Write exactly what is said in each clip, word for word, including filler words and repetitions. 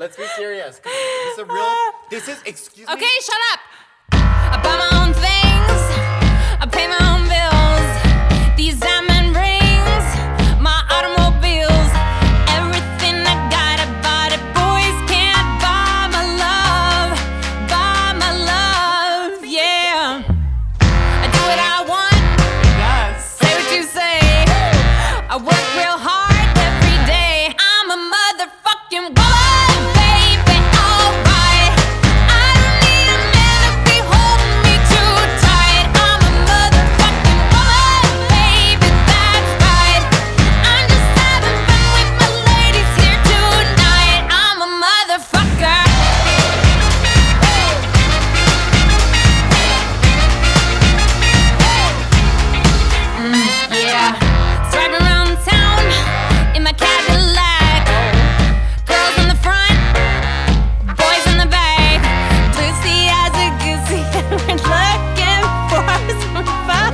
Let's be serious. 'Cause This is a real. This is. Excuse me. Okay, shut up. I buy my own things. I pay my own bills. These diamond rings, my automobiles, everything I got, I bought it. Boys can't buy my love, buy my love, yeah. I do what I want. Yes. Say what you say. I work real hard every day. I'm a motherfucking woman, baby, alright. I don't need a man to be holding me too tight. I'm a motherfucking woman, baby, that's right. I'm just having fun with my ladies here tonight. I'm a motherfucker. Mm, yeah. Driving around town in my Cadillac. Girls in the front, boys in the back. Lucy as a goosey, we're looking for some fun.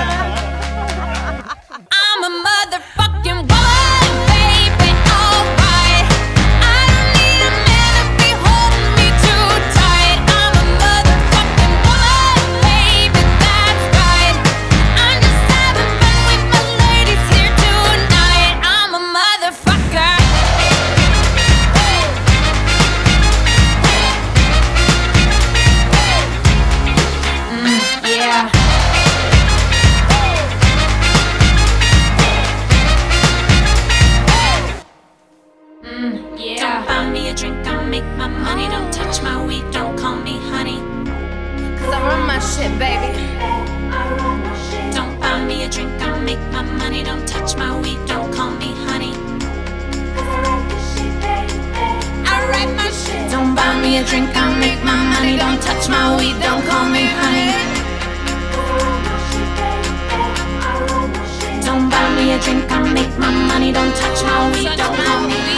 I'm a motherfucking woman, baby, alright. I don't need a man to be holding me too tight. I'm a motherfucking woman, baby, that's right. I'm just having fun with my ladies here tonight. I'm a motherfucker. Mm, yeah. Mm, yeah. Don't buy me a drink, I'll make my money. Don't touch my weed, don't call me honey. Cause I run my shit, baby. Don't buy me a drink, I'll make my money. Don't touch my weed, don't call me honey. I write my shit. Don't buy me a drink, I'll make my money. Don't touch my weed, don't call me honey. Don't buy me a drink, I'll make my money. Don't touch my weed, don't call me honey.